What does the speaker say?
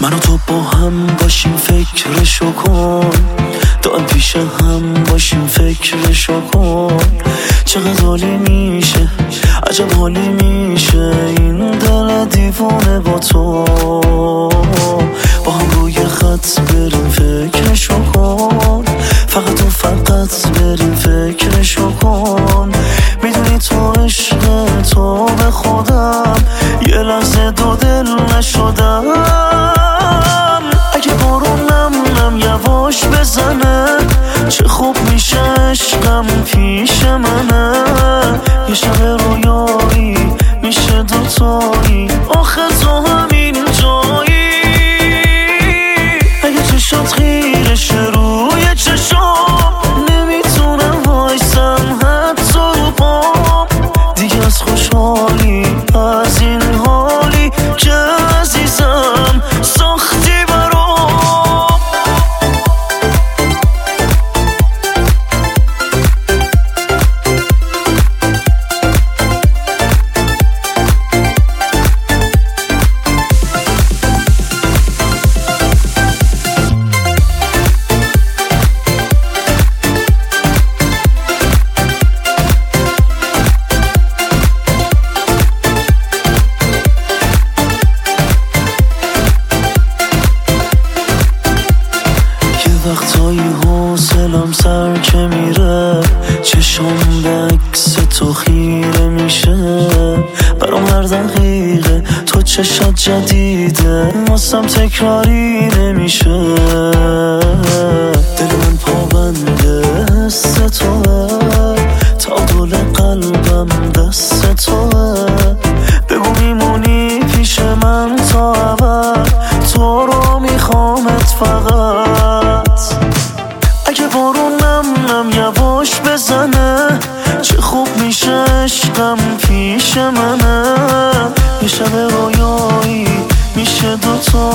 من و تو با هم باشیم فکرشو کن، دائم پیش هم باشیم فکرشو کن. چقدر حالی میشه، عجب حالی میشه این دل دیوونه با تو. با هم روی خط بریم فکرشو کن، فقط و فقط بریم فکرشو کن. میدونی تو عشق تو به خودم یه لحظه دو دل نشدم. اگه بارون نم یواش بزنه چه خوب میشه عشقم پیش منه. یه شب رویایی میشه دوتایی، آخه تو همین جایی. اگه چشات خیرش روی چشام نمیتونم وایسم حتی رو پام دیگه. از خوشحالی از این حالی که عزیزم ساختی برام. وقتایی حوصلم سر که میره، چشم به عکس تو خیره میشه. برام هر دقیقه تو چشات جدیده، واسم تکراری نمیشه. دل من پابنده حس توه، تا دل قلبم دست توه. بگو میمونی پیش من تا ابد، تو رو میخوامت فقط. اگه بارون نم یواش بزنه چه خوب میشه عشقم پیش منه. یه شب رویایی میشه دوتا